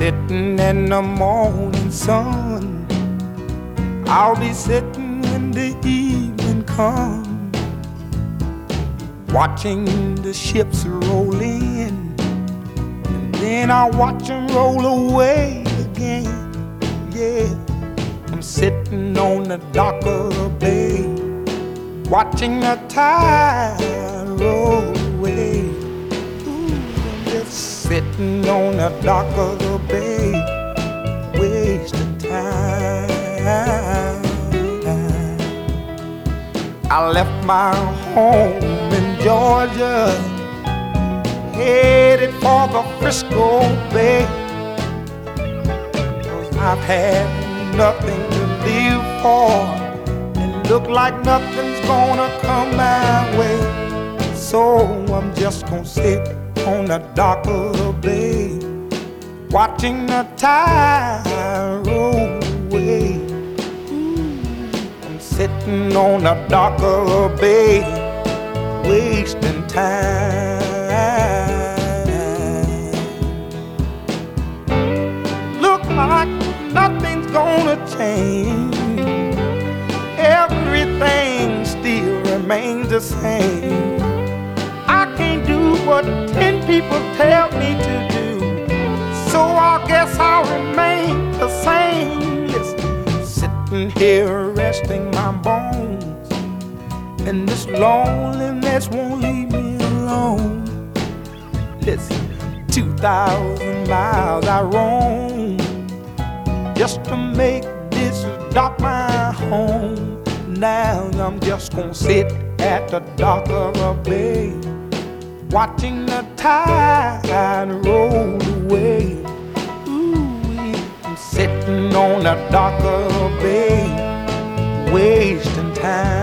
sitting in the morning sun. I'll be sitting when the evening comes, watching the ships roll in, and then I'll watch them roll away again. Yeah, I'm sitting on the dock of the bay, watching the tide roll away. Ooh, I'm just sitting on the dock of the bay, wasting time. I left my home in Georgia, headed for the Frisco Bay, 'cause I've had nothing to live for, and look like nothing's gonna come my way. So I'm just gonna sit on the dock of the bay, watching the tide roll away. I'm sitting on the dock of the bay, wasting time. Look like nothing's gonna change, everything still remains the same. I can't do what 10 people tell me to do, so I guess I'll remain the same. Listen, sitting here resting my bones, and this loneliness won't leave me alone. Listen, 2,000 miles I roam just to make this dock my home. Now I'm just gonna sit at the dock of the bay, watching the tide roll away. Ooh, I'm sitting on the dock of the bay, wasting time.